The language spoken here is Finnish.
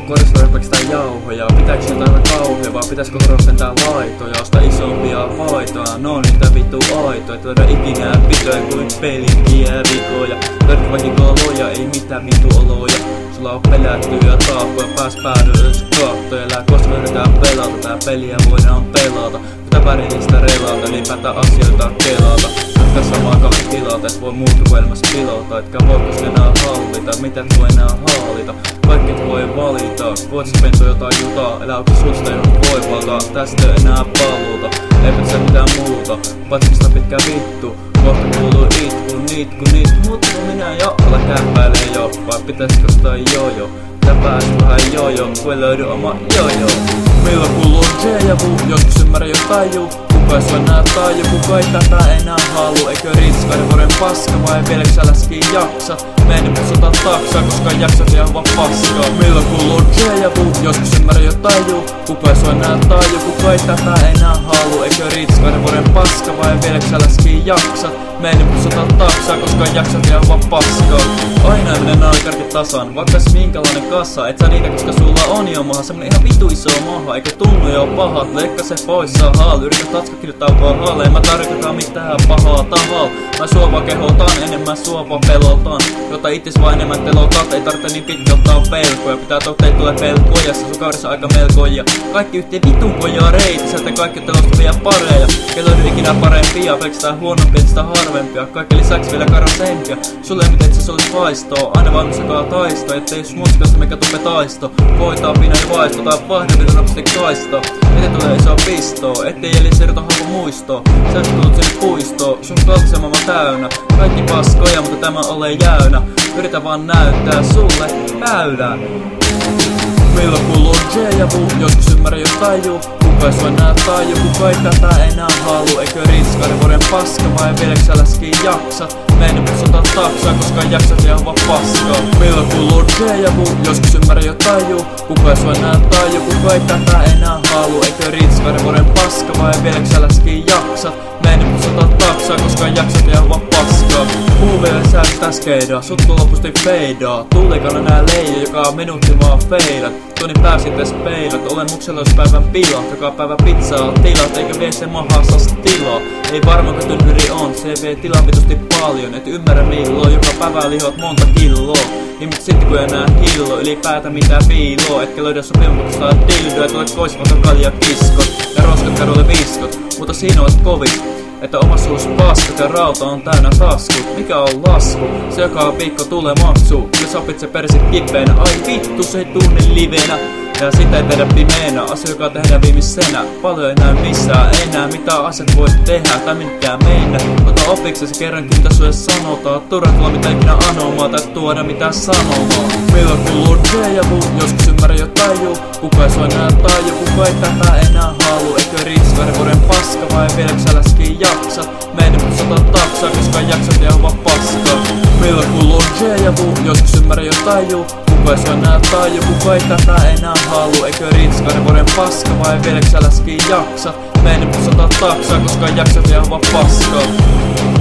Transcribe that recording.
koristella pelkästään jauhoja? Pitääkö jotain vähän kauhea, vai pitäisikö korostaa laitoja? Osta isompia paitoja, no niitä vittu aitoja. Et löydä ikinä vitoja kuin pelikkiä vikoja. Löydät vaikka koloja, ei mitään vittu oloja. Sulla on pelättyjä taakkoja, pääs päädyys kattoja. Elää koska yritetään pelata, tää peliä voidaan pelata. Pitää värillistä relata, ylipäätään asioita kelata. Jotka samaa kavin tilata, et voi muuttua elämässä pilota. Etkä voiko enää hallita, mitä et voi enää hallita. Kaikki et voi valita, voit sä pentoa jotain jutaa. Elää onko susta ei voi valtaa, tästä ei enää paluuta. Ei pitäisi mitään muuta, paitsi sitä pitkä vittu. Kohta kuuluu itku, mutta kun minä jo ala käppäilee jo. Vai pitäisikö sitä jojo? Tää pääs vähän jojo, kun ei löydy oma jojo. Milloin kuuluu J-javu, joskus ymmärrä jo taju. Kuka ei sua nää taju, kuka ei tätä enää halu. Eikö riitä vuoden paska vai vieläks sä läskiin jaksat? Meidän pitäis ottaa taksaa, koska jaksat ihan vaan paskaa. Milloin kuuluu J-javu, joskus ymmärrä jo taju. Kuka ei sua nää taju, kuka ei tätä enää halu. Eikö riitä vuoden paska vai vieläks sä läskiin jaksat? Meidän pitäis ottaa taksaa, koska jaksat ihan vaan paskaa. Aina ei mene naakarki tasan, vaikkas minkälainen kassa. Et sä niitä, koska sulla on jo maha semmonen ihan vitu iso maha. Eikä tunnu jo pahat, leikka se pois saa haal. Yritä tatska kirjoittaa vaan haal, en mä tarkoita mitään pahaa tahal. Mä sua vaan kehotan, enemmän sua vaan pelotan. Jota itses vaan enemmän telotat, ei tarvitse niin pitkä ottaa pelkoja. Pitää totta ei tule pelkoja, se sun kaudessa aika melkoja. Kaikki yhteen vitun pojaa reiti, sieltä kaikki telostavia pareja. Ei löydy ikinä parempia, pelkästään huonompia, sitä harvempia. Kaikki lisäksi vielä karasempia. Sulle ei mitään, se olis vaistoo. Aina vaan missä taisto, ettei jos muskasta mikä tuppe taisto. Voitaa pinna ja vaisto, tai vahden vitun nopsasti kaisto. Miten tulee iso pistoo, ettei jäljellä siirto halua muistoo. Sä oot tullut sinne puistoo, sun kaltaisen maailman täynnä. Kaikki paskoja, mutta tämä ole jäynä. Yritä vaan näyttää sulle väylää. Milloin kuuluu J-javu, joskus ymmärrä jo taju. Kuka ei sua nää taju, kuka ei tätä enää halu. Eikö riitä vuoden paska vai vieläks sä läskiin jaksat? Meidän pitäis ottaa taksaa, koska jaksat ihan vaan paskaa. Milloin kuuluu J-javu, joskus ymmärrä jo taju. Kuka ei sua nää taju, kuka ei tätä enää halu. Eikö riitä vuoden paska vai vieläks sä läskiin jaksat? Meidän pitäis ottaa taksaa, koska jaksat ihan vaan paskaa. Huuveille säästää skeidaa, sutku lopusti feidaa. Tuulikana nää leijä, joka minuutti vaan feidat. Tunnin pääsites peilat, olen mukseloispäivän pila. Joka päivä pizzaa tilat, eikä vie se mahassa tilaa. Ei varmaan kun tynnyri on, se vie tilaa vitusti paljon. Et ymmärrä milloin, joka päivä lihot monta kiloa. Niin mut sit kun enää hillo, ylipäätä mitään piiloa. Etkä löydä sopimuksesta dildoa, et ole koisvata kalja kiskot. Ja roskat kadulle viskot, mutta siinä olet kovit. Että oma suus paskat ja rauta on täynnä taskut. Mikä on lasku? Se joka viikko tulee maksu. Jos opit se persit kipeenä, ai vittu se ei tunnin livenä. Ja sitä ei tehdä pimeänä, asia joka tehdään viimeisenä. Paljon ei näy missään enää, mitä asiat voit tehdä tai mitkään mennä. Ota opiksesi kerran mitä sulle sanotaan. Turha tulla mitä ikinä anomaa tai tuoda mitään sanomaa. Milloin kuuluu J-javu, joskus ymmärrä jo taju. Kuka ei sua nää taju, kuka ei tätä enää halu. Eikö riitä vuoden paska vai vieläks sä läskiin jaksat? Meidän pitäis ottaa taksaa, koska jaksat ihan vaan paskaa. Milloin kuuluu J-javu, joskus ymmärrä jo taju. Kuka ei sua nää taju, kuka ei tätä enää halu. Eikö riitä vuoden paska vai vieläks sä läskiin jaksat? Meidän pitäis ottaa taksaa, koska jaksat ihan vaan paskaa.